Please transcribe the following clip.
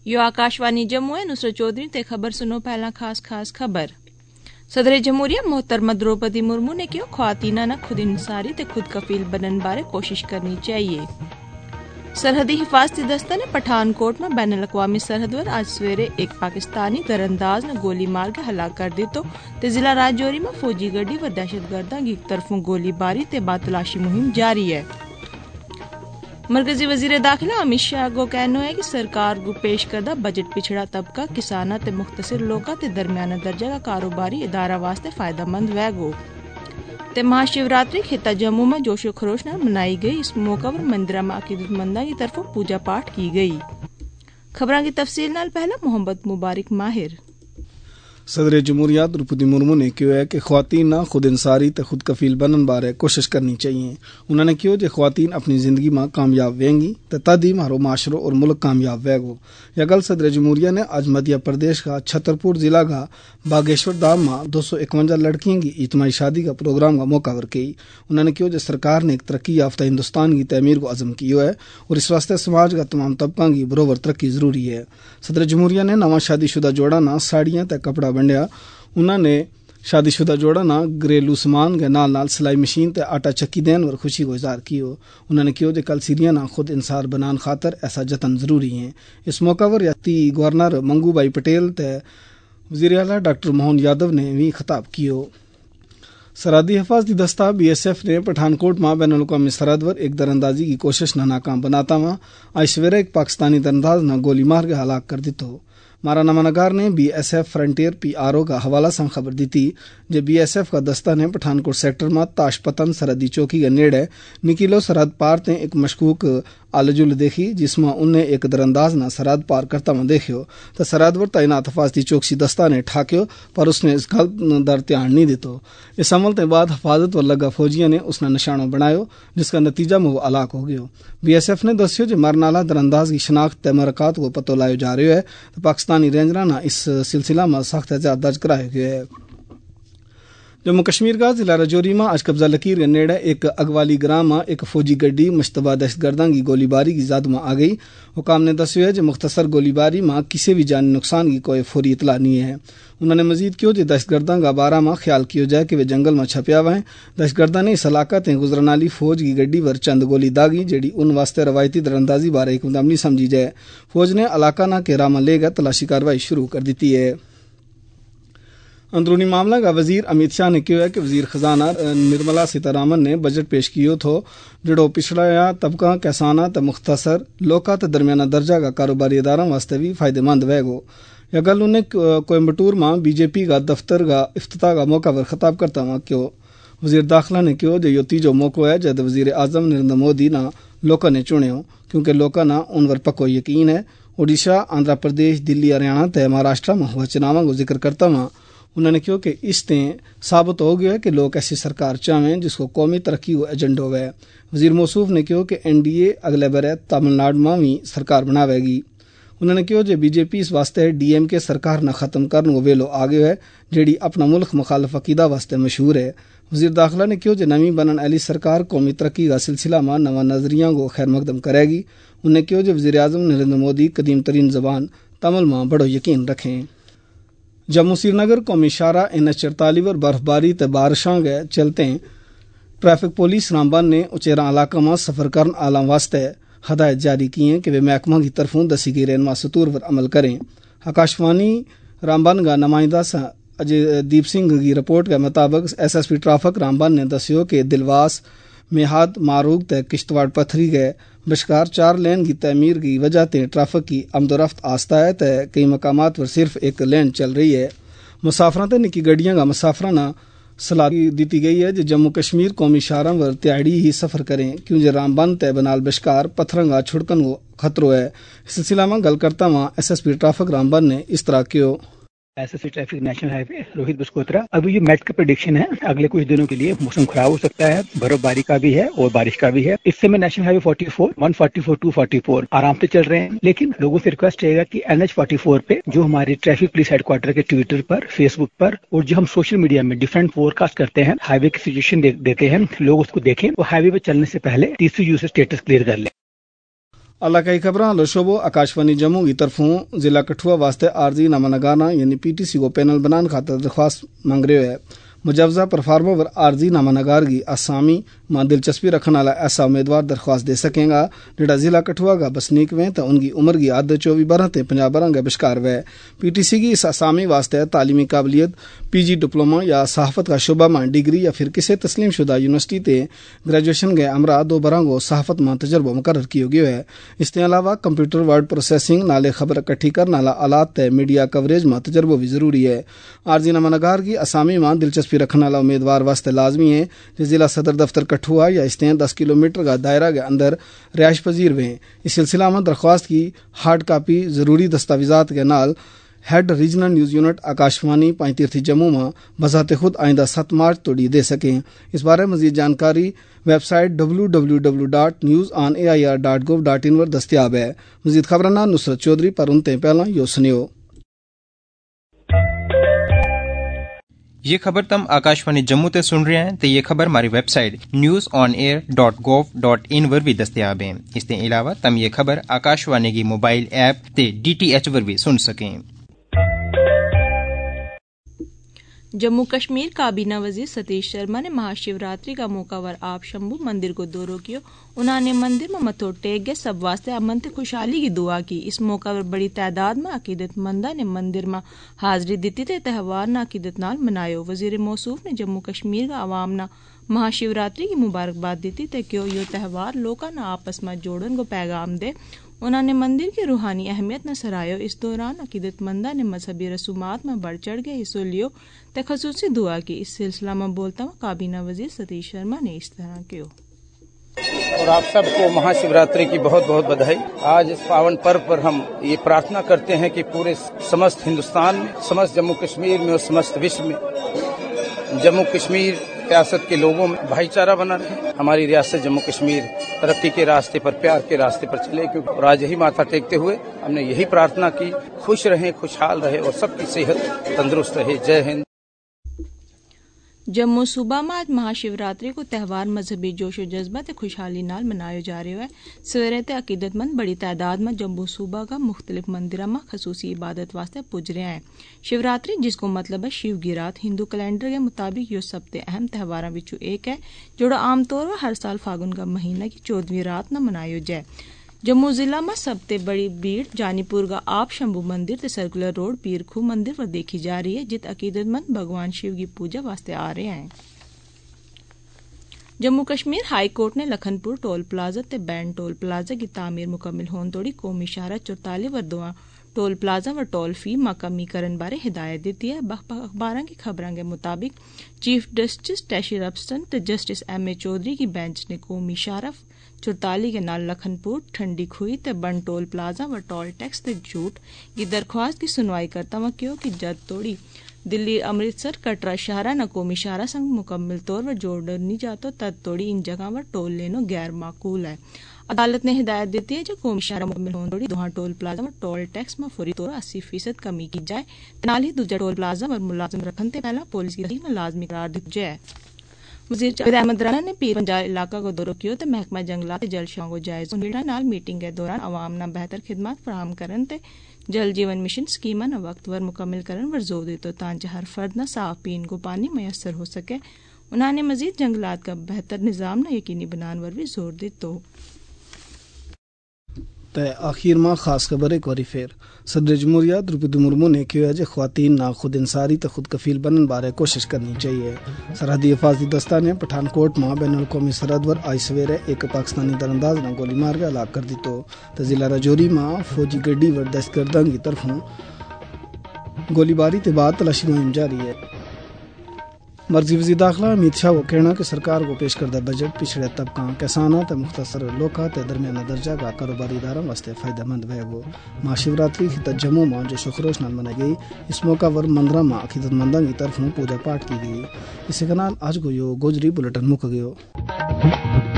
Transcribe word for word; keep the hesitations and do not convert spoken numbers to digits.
You Akashvani Jammu ہے نصرت چودھری تے خبر سنو پہلا خاص خاص خبر۔ صدر جمہوریہ محترمہ دروپدی مرمو نے کہا خواتین نہ خود انحصاری تے خود کفیل بنن بارے کوشش کرنی چاہیے۔ سرحدی حفاظتی دستہ نے پٹھان کوٹ میں بین الاقوامی سرحد پر آج سویرے ایک پاکستانی درانداز نے گولی مار کے ہلاک کر دیتو تے ضلع راجوری میں فوجی گڈی و دہشت گرداں کی طرفوں گولی باری تے بعد تلاشی مہم جاری ہے۔ مرکزی وزیر داخلہ امت شاہ کو کہنا ہے کہ سرکار کو پیش کردہ بجٹ پچھڑا طبقہ کسانہ تے مختصر لوگاں تے درمیانہ درجہ کا کاروباری ادارہ واسطے فائدہ مند وے گو۔ تے مہا شیوراتری خطہ جموں میں جوش و خروش نال منائی گئی۔ اس موقع پر مندرہ میں عقیدت منداں کی طرف پوجا پاٹ کی گئی۔ خبراں کی تفصیل نال پہلا محمد مبارک ماہر۔ صدر جمہوریہ دروپدی مرمو نے کہا ہے کہ خواتین نہ خود انحصاری تے خود کفیل بنن بارے کوشش کرنی چاہیے۔ انہوں نے کہا کہ خواتین اپنی زندگی میں کامیاب ویں گی تے تد ہی ہمارو معاشرو اور ملک کامیاب وے گو۔ یہ گل صدر جمہوریہ نے آج مدھیہ پردیش کا چھترپور ضلع کا باگیشور دام میں دو سو اکوجا لڑکیوں کی اجتماعی شادی کا پروگرام کا موقع پر کی۔ انہوں نے کہا کہ سرکار نے ایک ترقی یافتہ ہندوستان کی تعمیر کو عزم کیا ہے اور اس واسطے سماج کا تمام طبقوں کی برابر ترقی ضروری ہے۔ صدر جمہوریہ نے نواں شادی شدہ جوڑا نہ ساڑیاں تے کپڑا بنڈیا۔ انہوں نے شادی شدہ جوڑا نہ گھریلو سامان کے نال نال سلائی مشین تے آٹا چکی دین اور خوشی کو اظہار کیو۔ انہوں نے کہا کہ کل سیریاں نہ خود انحصار بنان خاطر ایسا جتن ضروری ہیں۔ اس موقع پر ریاستی گورنر منگو بھائی پٹیل تے وزیر اعلیٰ ڈاکٹر موہن یادو نے بھی خطاب کیو۔ سرحدی حفاظتی دستہ بی ایس ایف نے پٹھان کوٹ میں بین الاقوامی سرحد پر ایک دراندازی کی کوشش نہ ناکام بناتا ہوا آج سویرے ایک پاکستانی درانداز نہ گولی مار کے ہلاک کر دیتو۔ مارا نمانگار نے B S F frontier P R O کا حوالہ سے خبر دی تھی جب بی ایس ایف کا دستہ نے پٹھان کوٹ سیکٹر میں تاش پتن سرحدی چوکی کے نیڑے نکیلو سرحد پار تے ایک مشکوک آلجل دیکھی جس میں انہیں ایک درانداز نہ سرحد پار کرتا میں دیکھو تو سرحد پر تعینات حفاظتی چوکسی دستہ نے ٹھاکیو پر اس نے اس گل در دھیان نہیں دیتو۔ اس عمل کے بعد حفاظت و لگا فوجیوں نے اس نے نشانہ بنایا جس کا نتیجہ میں وہ ہلاک ہو گیا۔ بی ایس ایف نے دسیو کہ مرنے والا درانداز کی شناخت تمرکات کو پتہ لایا جا رہا ہے تو پاکستانی رینجراں نے اس سلسلہ میں سخت احتجاج درج کرائے گئے ہے۔ جموں کشمیر کا ضلع راجوری میں آج قبضہ لکیر کے نیڑے ایک اگوالی گرام میں ایک فوجی گڈی مشتبہ دہشت گرداں کی گولی باری کی زد میں آ گئی۔ حکام نے دسیا ہے کہ مختصر گولی باری میں کسی بھی جانی نقصان کی کوئی فوری اطلاع نہیں ہے۔ انہوں نے مزید کیا کہ دہشت گرداں کا بارہ میں خیال کیا جائے کہ وہ جنگل میں چھپیا ہوا ہے۔ دہشت گرداں نے اس علاقہ تے گزرن والی فوج کی گڈی پر چند گولی داغی جیڑی ان واسطے روایتی دراندازی بارے ایک مدام نہیں سمجھی جائے۔ فوج نے علاقہ نہ کے راہ لے کر تلاشی کاروائی شروع کر دیتی ہے۔ اندرونی معاملہ کا وزیر امت شاہ نے کہا ہے کہ وزیر خزانہ نرملا سیتارمن نے بجٹ پیش کیو تھو جڑو پچھڑا طبقہ کسانہ تے مختصر لوکا تے درمیانہ درجہ کا کاروباری اداروں واسطے بھی فائدہ مند وے گو۔ یہ گل انہیں کوئمبٹور میں بی جے پی کا دفتر کا افتتاح کا موقع پر خطاب کرتا ہوا کیوں وزیر داخلہ نے کہا کہ یہ تیجو موقع ہے جب وزیر اعظم نریندر مودی نہ لوکا نے چنے ہو کیونکہ لوکا نہ ان پر پکو یقین ہے۔ اوڈیشہ، آندھرا پردیش، دلی، ہریانہ تے مہاراشٹر میں ہوا چناواں کو ذکر کرتا ہوا انہوں نے کہا کہ اس سے ثابت ہو گیا کہ لوگ ایسی سرکار چاہیں جس کو قومی ترقی و ایجنڈا ہوئے۔ وزیر موصوف نے کہا کہ این ڈی اے اگلے برے تمل ناڈو میں بھی سرکار بناوے گی۔ انہوں نے کہا کہ بی جے پی اس واسطے ڈی ایم کے سرکار نہ ختم کرنے کو ویلو آگے ہے جیڑی اپنا ملک مخالف عقیدہ واسطے مشہور ہے۔ وزیر داخلہ نے کہا کہ نویں بنن والی سرکار قومی ترقی کا سلسلہ میں نواں نظریہ کو خیر مقدم کرے گی۔ انہوں نے کہا کہ وزیر اعظم نریندر مودی قدیم ترین زبان تمل میں بڑو یقین رکھیں۔ جموں سری نگر قومی شاہراہ این ایچ چرتالیس پر برف باری تے بارشاں کے چلتے ٹریفک پولیس رامبن نے اچیرا علاقہ میں سفر کرن آلام واسطے ہدایت جاری کی ہیں کہ وہ محکمہ کی طرفوں دسی گئی رہنما سطور پر عمل کریں۔ آکاشوانی رامبن کا نمائندہ اجے دیپ سنگھ کی رپورٹ کے مطابق S S P traffic Ramban نے دسیو کہ دلواس میہاد ماروگ تے کشتواڑ پتھری کے بشکار چار لین کی تعمیر کی وجہ تے ٹریفک کی آمد و رفت آستہ ہے تے کئی مقامات پر صرف ایک لین چل رہی ہے۔ مسافراں تے نکی گڈیاں کا مسافراں نہ صلاح دیتی گئی ہے جو جموں کشمیر قومی شاہراہ پر تیاڑی ہی سفر کریں کیونکہ رامبن تے بنال بشکار پتھراں کا چھڑکن کو خطرہ ہے۔ اس سلسلہ میں گل کرتا ہوا S S P traffic Ramban نے اس طرح Q S S C traffic national high وے روہت بسکوترا ابھی یہ میٹ کا پریڈکشن ہے اگلے کچھ دنوں کے لیے موسم خراب ہو سکتا ہے، برف باری کا بھی ہے اور بارش کا بھی ہے۔ اس سے میں national high way forty four one forty four to forty four آرام سے چل رہے ہیں، لیکن لوگوں سے ریکویسٹ رہے گا کہ این ایچ فورٹی فور پہ جو ہمارے ٹریفک پولیس ہیڈ کوارٹر کے ٹویٹر پر، فیس بک پر اور جو ہم سوشل میڈیا میں ڈفرینٹ فور کاسٹ کرتے ہیں، ہائی وے کی سچویشن دیتے ہیں، لوگ اس کو دیکھیں اور ہائی وے پہ چلنے سے پہلے ٹی سی یو سے اسٹیٹس کلیئر کر لیں۔ علاقائی خبراں لشوبو آکاشوانی جموں کی طرفوں ضلع کٹھوا واسطے عارضی نامہ نگارنا یعنی پی ٹی سی کو پینل بنان خاطر درخواست مانگ رہے ہے. مجوزہ پرفارما ور عارضی نامہ نگار کی آسامی ماں دلچسپی رکھنے والا ایسا امیدوار درخواست دے سکیں گا جڑا ضلع کٹھوا کا بسنیک ویں تو ان کی عمر کی عادت چوبی برہ تے پنجاب برہ کے بشکار وے. پی ٹی سی کی اس آسامی واسطے تعلیمی قابلیت پی جی ڈپلوما یا صحافت کا شعبہ ماں ڈگری یا پھر کسی تسلیم شدہ یونیورسٹی تے گریجویشن کے امراء دو برہ کو صحافت ماں تجربہ مقرر کیا گیا ہے. اس کے علاوہ کمپیوٹر ورڈ پروسیسنگ نالے خبر اکٹھی کرنے والا آلات تے میڈیا کوریج ماں تجربہ بھی ضروری ہے. عارضی نامہ نگار کی آسامی ماں دلچسپی رکھنے والا امیدوار واسطے لازمی ہے کہ ضلع صدر دفتر کٹھوا یا اس دس کلو میٹر کا دائرہ کے اندر رہائش پذیر ہوئے. اس سلسلہ میں درخواست کی ہارڈ کاپی ضروری دستاویزات کے نال head regional news unit Akashvani پائتیرتھی جموں میں بذات خود آئندہ سات مارچ توڑی دے سکیں. اس بارے مزید جانکاری website W W W dot news on A I R dot gov dot in پر دستیاب ہے. مزید خبرنا نصرت چودھری پر انتے پہلا یو سنیو. یہ خبر تم آکاشوانی جموں تے سن رہے ہیں تو یہ خبر ہماری website news on air dot gov dot in پر بھی دستیاب ہیں. اس کے علاوہ تم یہ خبر آکاشوانی کی موبائل ایپ تے ڈی ٹی ایچ پر بھی سن سکیں. جموں کشمیر کابینہ وزیر ستیش شرما نے مہا شیوراتری کا موقع ور آپ شمبھو مندر کو دورو کیو. انہوں نے مندر میں متھو ٹیک گئے سب واسطے امن تے خوشحالی کی دعا کی. اس موقع پر بڑی تعداد میں عقیدت مندہ نے مندر میں حاضری دیتی تے تہوار نہ عقیدت نال منایو. وزیر موصوف نے جموں کشمیر کا عوام نہ مہا شیوراتری کی مبارکباد دیتی تے کیوں یہ تہوار لوکاں نہ آپس میں جوڑن کو پیغام دے. انہوں نے مندر کی روحانی اہمیت نہ سرایو. اس دوران عقیدت مندہ نے مذہبی رسومات میں بڑھ چڑھ کے حصہ لیو تے خصوصی دعا کی. اس سلسلہ میں بولتا ہوں کابینہ وزیر ستیش شرما نے اس طرح کیوں. اور آپ سب کو مہا شیوراتری کی بہت بہت بدھائی. آج اس پاون پرو پر ہم یہ پرارتھنا کرتے ہیں کہ پورے سمست ہندوستان میں، سمست جموں کشمیر میں اور سمست وشو میں جموں کشمیر ریاست کے لوگوں میں بھائی چارہ بنا رہے. ہماری ریاست جموں کشمیر ترقی کے راستے پر، پیار کے راستے پر چلے. کیونکہ اور آج یہی ماتھا ٹیکتے ہوئے ہم نے یہی پرارتھنا کی، خوش رہیں، خوشحال رہے اور سب کی صحت تندرست رہے. جے ہند. جموں صوبہ میں آج مہا شیوراتری کو تہوار مذہبی جوش و جذبہ تے خوشحالی نال منایا جا رہا ہے. سویرے تے عقیدت مند بڑی تعداد میں جموں صوبہ کا مختلف مندروں میں خصوصی عبادت واسطے پج رہے ہیں. شیوراتری جس کو مطلب ہے شیو کی رات، ہندو کیلنڈر کے مطابق یہ سب تے اہم تہواراں وچوں ایک ہے جوڑا عام طور پر ہر سال فاگن کا مہینہ کی چودہویں رات نہ منایا جائے. جموں ضلع میں سب تے بڑی بھیڑ جانی پور کا آپ شمبھو مندر تے سرکولر روڈ پیر کھو مندر پر دیکھی جا رہی ہے جت عقیدت مند بھگوان شیو کی پوجا واسطے آ رہے ہیں. جموں کشمیر ہائی کورٹ نے لکھن پور ٹول پلازا تے بینڈ ٹول پلازا کی تعمیر مکمل ہون توڑی قومی شاہراہ چورتالی و دواں ٹول پلازا و ٹول فی میں کمی کرن بارے ہدایت دیتی ہے. اخباراں کی خبراں کے مطابق چیف جسٹس ٹیشی رپسٹن تے جسٹس ایم اے چودھری کی بینچ نے قومی شاہراہ چورتالی کے نال لکھن پور ٹھنڈی کھوئی تے بن ٹول پلازا و ٹول ٹیکس تے جھوٹ کی درخواست کی سنوائی کرتا ہوا کیوں کہ جد توڑی دلی امرتسر کٹرا شاہراہ نہ قومی شاہراہ سنگ مکمل طور پر جوڑ نہیں جاتا تد توڑی ان جگہ پر ٹول لینو غیر معقول ہے. عدالت نے ہدایت دیتی ہے جو قومی شاہراہ مکمل ہون توڑی دوہاں ٹول پلازا و ٹول ٹیکس میں فوری طور اسی فیصد کمی کی جائے. نال ہی دوجا ٹول پلازا اور ملازم رکھن تے پہلا پولیس کی رہی میں لازمی قرار دی جائے. وزیر جاوید احمد رانا نے پیر پنجال علاقہ کو دورہ کیا تے محکمہ جنگلات تے جل شاہ کو جائزہ لیا. نال میٹنگ کے دوران عوام نہ بہتر خدمات فراہم کرن تے جل جیون مشن اسکیماں نہ وقت ور مکمل کرن ور زور دیتو تاکہ ہر فرد نہ صاف پین کو پانی میسر ہو سکے. انہوں نے مزید جنگلات کا بہتر نظام نہ یقینی بنان ور بھی زور دیتو. تے آخر میں خاص خبر ایک باری پھر صدر جمہوریہ دروپدی مرمو نے کہا ہے خواتین نہ خود انصاری تے خود کفیل بنن بارے کوشش کرنی چاہیے. سرحدی حفاظتی دستہ نے پٹھان کوٹ میں بین الاقوامی سرحد پر آئی سویرے ایک پاکستانی ترانداز نے گولی مار کے ہلاک کر دیتو. تے ضلع راجوری میں فوجی گڈی ور دہشت گرداں کی طرفوں گولی باری کے بعد تلاشی مہم جاری ہے. مرکزی وزیر داخلہ امت شاہ کو کہنا کہ سرکار کو پیش کردہ بجٹ پچھڑے طبقہ کسانوں تے مختصر لوکا تے درمیانہ درجہ کا کاروباری اداروں واسطے فائدہ مند ہے. وہ مہا شیوراتری خطہ جموں میں جو شخروش نال منائی گئی. اس موقع پر مندرہ میں عقیدت مندوں کی طرفوں پوجا پاٹ کی گئی. اسی کے نال آج کو یہ گوجری بلٹن مک گئے.